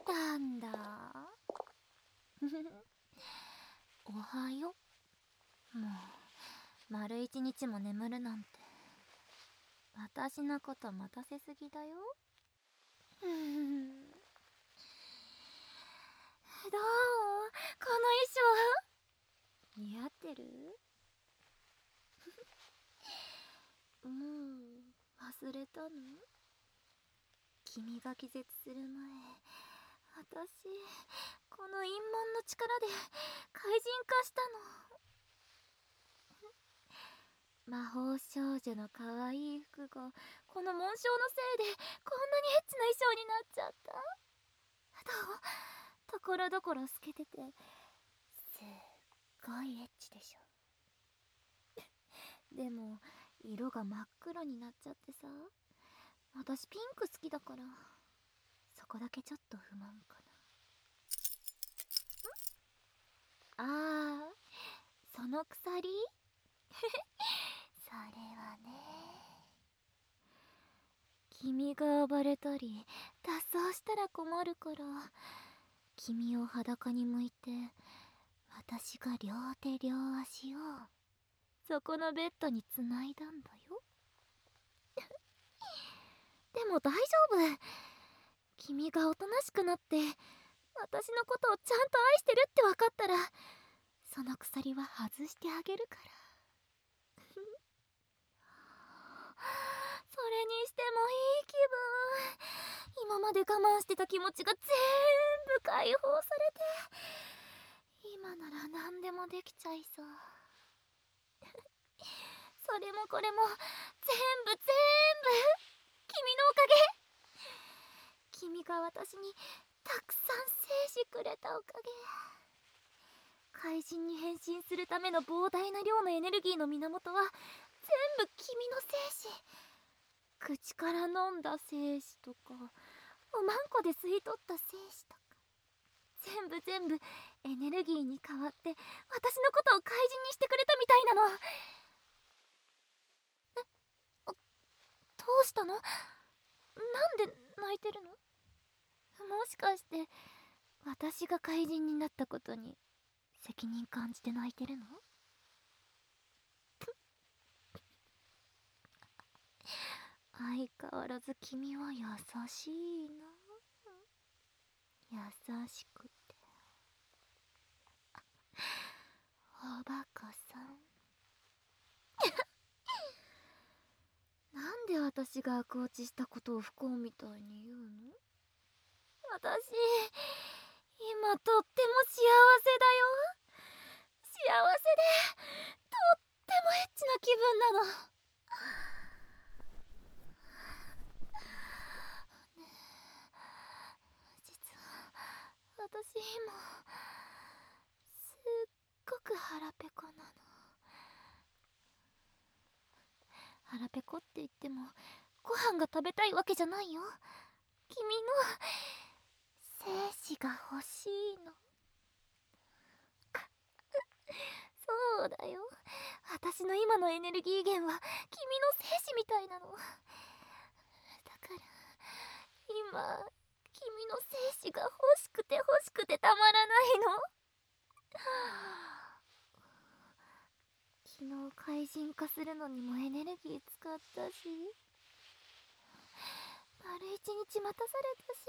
なんだ。おはよう。もう丸一日も眠るなんて私のこと待たせすぎだよ。どう？この衣装似合ってる？もう忘れたの？君が気絶する前、私この陰門の力で怪人化したの。魔法少女の可愛い服がこの紋章のせいでこんなにエッチな衣装になっちゃった。どう？ところどころ透けててすっごいエッチでしょ。でも色が真っ黒になっちゃってさ、私ピンク好きだからそこだけちょっと不満かな。その鎖それはね、君が暴れたり脱走したら困るから、君を裸に向いて私が両手両足をそこのベッドにつないだんだよ。でも大丈夫。君がおとなしくなって私のことをちゃんと愛してるって分かったら、その鎖は外してあげるから。それにしてもいい気分。今まで我慢してた気持ちが全部解放されて、今なら何でもできちゃいそう。それもこれも全部君のおかげ。君が私にたくさん精子くれたおかげ。怪人に変身するための膨大な量のエネルギーの源は全部君の精子。口から飲んだ精子とか、おまんこで吸い取った精子とか、全部エネルギーに変わって私のことを怪人にしてくれたみたいなの。どうしたの？なんで泣いてるの？もしかして私が怪人になったことに責任感じて泣いてるの？相変わらず君は優しいな。優しくておバカさん。なんで私が悪落ちしたことを不幸みたいに言うの？私今とっても幸せだよ。幸せでとってもエッチな気分なの。ねえ、実は私今すっごく腹ペコなの。腹ペコって言ってもご飯が食べたいわけじゃないよ。君の精子が欲しいの。そうだよ、私の今のエネルギー源は君の精子みたいなの。だから今君の精子が欲しくてたまらないの。昨日怪人化するのにもエネルギー使ったし、丸一日待たされたし、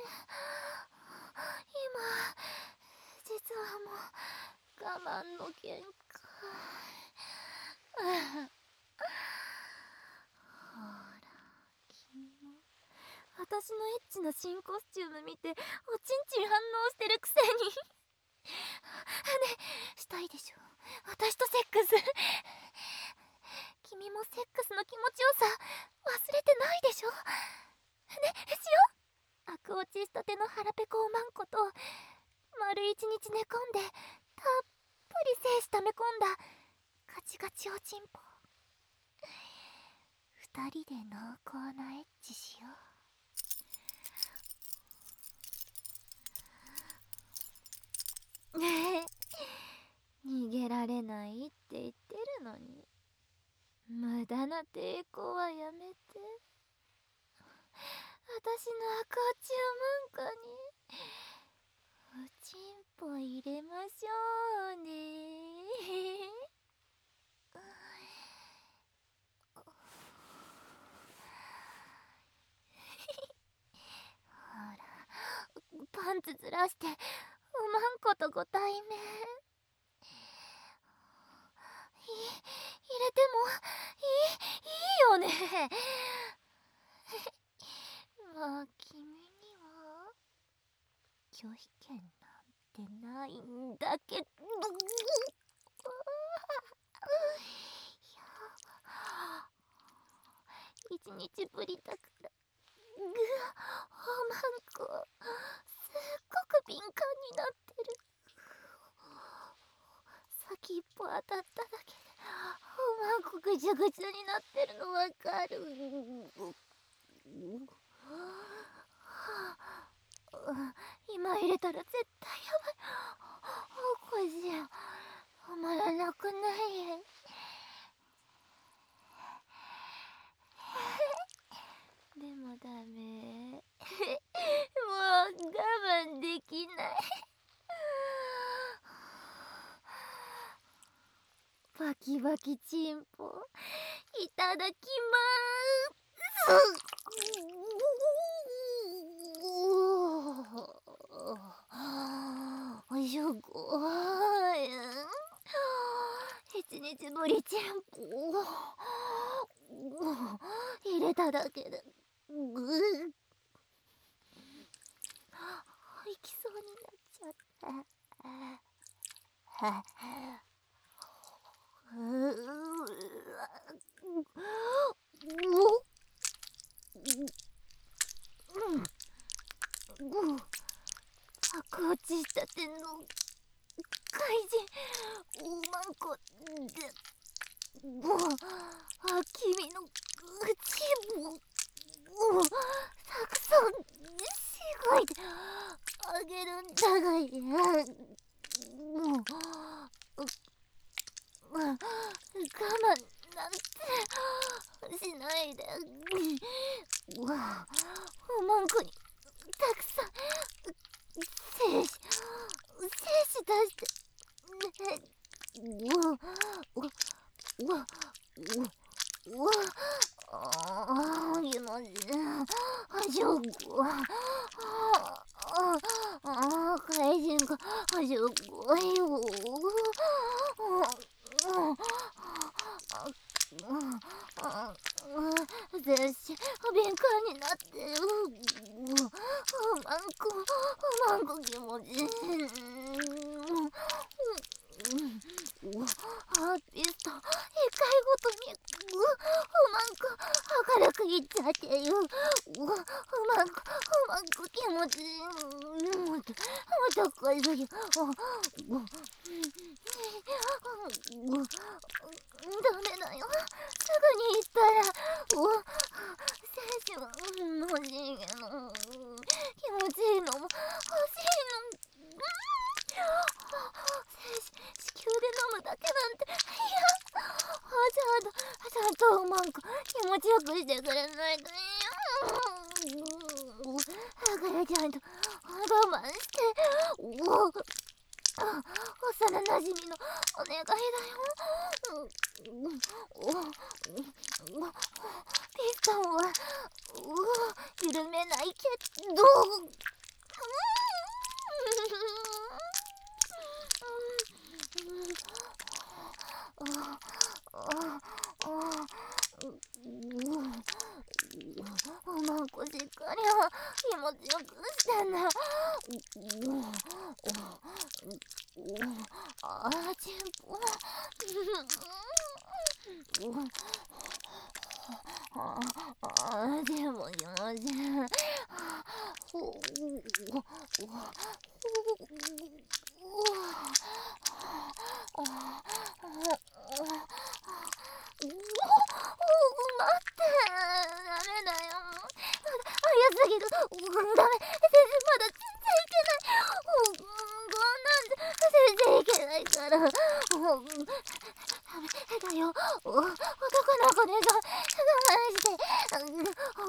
今実はもう我慢の限界。ほら君も私のエッチな新コスチューム見ておちんちん反応してるくせにね、したいでしょ私とセックス。君もセックスの気持ちよさ忘れてないでしょ。ね、しよう。悪落ちしたての腹ペコおまんこと丸一日寝込んでたっぷり精子溜め込んだガチガチおちんぽ。二人で濃厚なエッチしよう。逃げられないって言ってるのに無駄な抵抗はやめて。私の赤落ちを文化にチンポ入れましょうね。ほら、パンツずらしてうまんことご対面。入れてもいいよね。まあ君には拒否権なんてないんだけど。一日ぶりだからおまんこすっごく敏感になってる。先一歩当たっただけでおまんこぐちゃぐちゃになってるのわかる。今入れたら絶対やばい。おかしい、止まらなくない？でもダメ。もう我慢できない。バキバキチンポいただきまーす。おしょこ一日ぶりチンポ入れただけで行きそうになっちゃった。白落ちしたての怪人おまんこで君の口をたくさんしごいてあげるんだがや。我慢なんてしないで。おまんこにたくさん精子出してね。気持ちいい。はしょこ怪人がはしょこよ。私敏感になってる。おまんこ気持ちいい。ハーピスト1回ごとにおまんこ明るくいっちゃってよ。おまんこ気持ちいい。もっとこいぞよ。ダメだよ、すぐに行ったら精子は欲しいけど気持ちいいのも欲しいの。子宮で飲むだけなんて。いや、ちゃんとおまんこ気持ちよくしてくれないといいよ。だからちゃんと我慢して幼なじみのお願いだよ。ピストンは緩めないけどおまんこしっかり気持ちよくしてね。チンポでも気持ちいい。待って、ダメだよ。早すぎる。ダメ。先生まだ全然いけない。こんなんじゃ全然いけないから。ダメだよ。男の子で我慢して。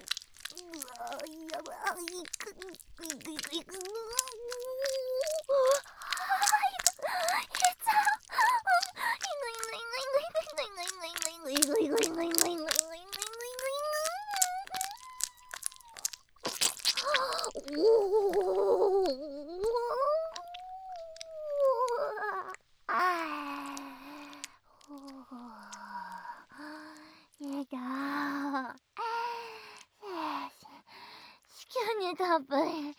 답을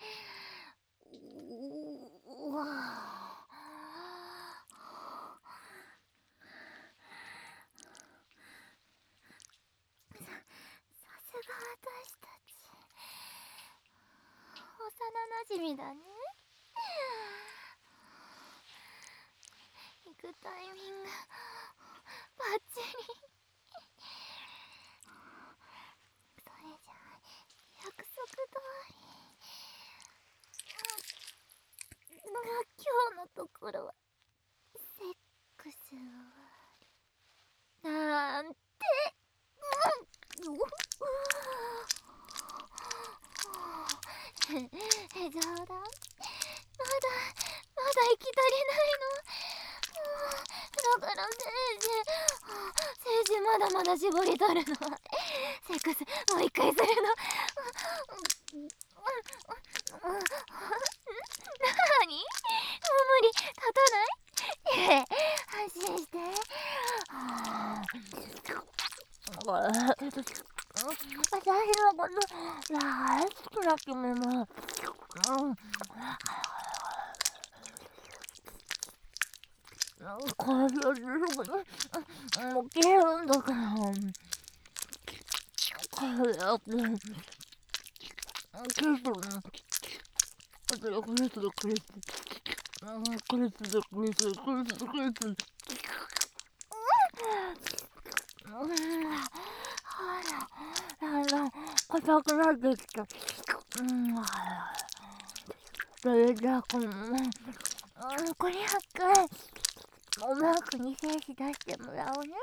さすが私たち幼馴染だね。行くタイミングバッチリ。それじゃあ約束通り、今日のところはセックスをなんて。冗談？まだ息足りないの？だから聖司まだまだ絞り取るの。セックスもう一回するの。なに？もう無理、立たない？安心して。私のこと大好きな君も、これすぐに起きるんだから。早くキス硬くなってきた。それじゃあこのこれおマークに精子出してもらおうね。